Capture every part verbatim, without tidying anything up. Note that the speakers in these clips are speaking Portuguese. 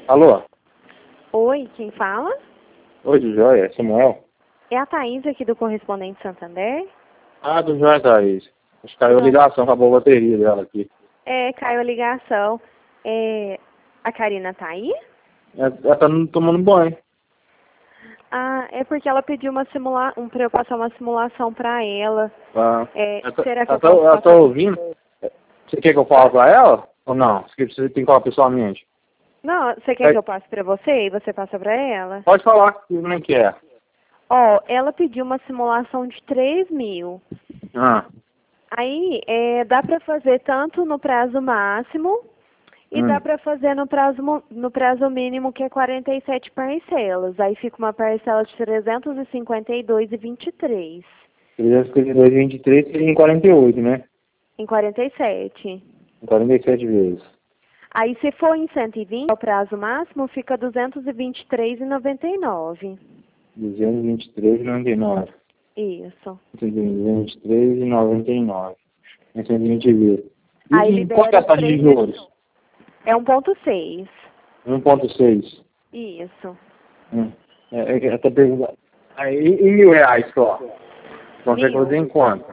Alô? Oi, quem fala? Oi, do Jóia, é Samuel? É a Thaís aqui do Correspondente Santander. Ah, do Jóia, Thaís. Acho que caiu a Não. ligação, acabou a bateria dela aqui. É, caiu a ligação. É, a Karina tá aí? Ela, ela tá tomando banho. Ah, é porque ela pediu uma simula um, pra eu passar uma simulação pra ela. Ah, É, ela tá, será que ela eu tá, posso ela tá passar? ouvindo? Você quer que eu fale pra ela? Ou não? Você precisa tem que falar pessoalmente? Não, você quer É, que eu passe pra você e você passa pra ela? pode falar como é que é. Ó, ela pediu uma simulação de três mil. Ah, Aí, é, dá pra fazer tanto no prazo máximo e hum. dá pra fazer no prazo, mo- no prazo mínimo, que é quarenta e sete parcelas. Aí fica uma parcela de trezentos e cinquenta e dois e vinte e três trezentos e cinquenta e dois, vinte e três seria em quarenta e oito, né? em quarenta e sete. Em quarenta e sete vezes. Aí se for em cento e vinte, o prazo máximo fica duzentos e vinte e três e noventa e nove. duzentos e vinte e três e noventa e nove. Isso. duzentos e vinte e três e noventa e nove. Em cento e vinte vezes. E, Aí e qual que é libera a os taxa de três juros? É um ponto seis. um ponto seis. Isso. Hum. É, é, é, tá perguntando. Aí, e mil reais só? Consegue Mil. fazer em quanto?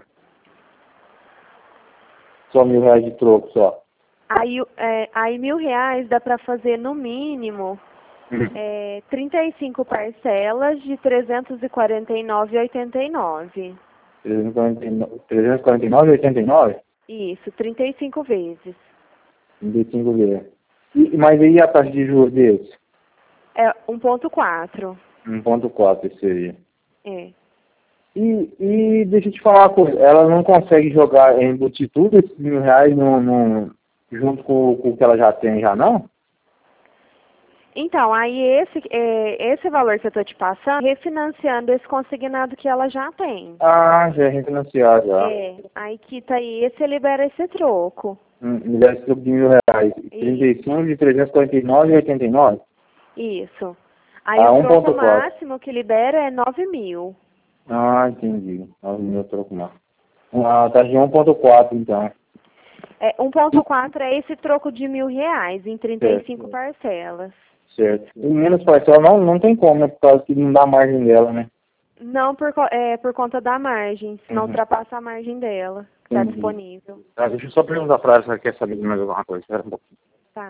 Só mil reais de troco só. Aí, o- é, aí mil reais dá pra fazer no mínimo Hum. é, trinta e cinco parcelas de trezentos e quarenta e nove e oitenta e nove. trezentos e quarenta e nove e oitenta e nove? Isso, trinta e cinco vezes. trinta e cinco vezes. E, mas aí a taxa de juros desse? É um ponto quatro. um ponto quatro seria. É. E, e deixa eu te falar uma coisa, ela não consegue jogar, embutir tudo esses mil reais no, no, junto com, com o que ela já tem, já não? Então, aí esse, é, esse valor que eu tô te passando, refinanciando esse consignado que ela já tem. Ah, já é refinanciado já. É, aí quita aí, esse libera esse troco. Hum, me dá esse troco de mil reais. trinta e cinco de trezentos e quarenta e nove e oitenta e nove? Isso. Aí Ah, o troco um ponto quatro. máximo que libera é nove mil. Ah, entendi. nove mil troco mais. Ah, tá de um ponto quatro então. É, um ponto quatro é esse troco de mil reais em trinta e cinco Certo. parcelas. Certo. E menos parcela não, não tem como, né? Por causa que não dá margem dela, né? Não por, co- é, por conta da margem, se não Uhum. ultrapassa a margem dela, que está Entendi. disponível. Ah, deixa eu só perguntar pra ela se ela quer saber de mais alguma coisa. Espera um pouquinho. Tá.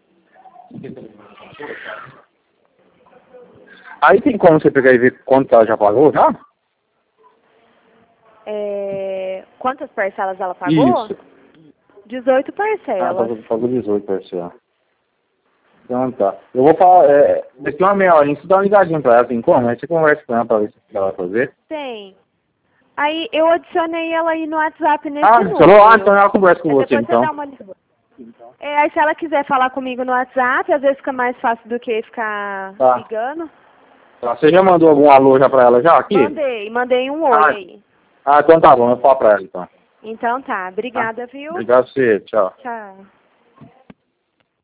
Aí tem como você pegar e ver quanto que ela já pagou, já? É, quantas parcelas ela pagou? Isso. dezoito Ah, parcelas. pagou, pagou dezoito parcelas. Então tá. Eu vou falar, é, daqui uma meia horinha, você dá uma ligadinha pra ela, tem como? Aí você conversa com ela pra ver o que ela vai fazer. Tem. Aí eu adicionei ela aí no WhatsApp nesse Ah, número. falou? Ah, então ela conversa com Aí você, depois você então. dá uma... É, aí se ela quiser falar comigo no WhatsApp, às vezes fica mais fácil do que ficar Tá. ligando. Tá. Você já mandou algum alô já pra ela já aqui? Mandei, mandei um oi Ah, aí. ah, então tá bom, eu falo pra ela, então. Então tá, Tá? obrigada, viu? Obrigado a você, tchau. Tchau.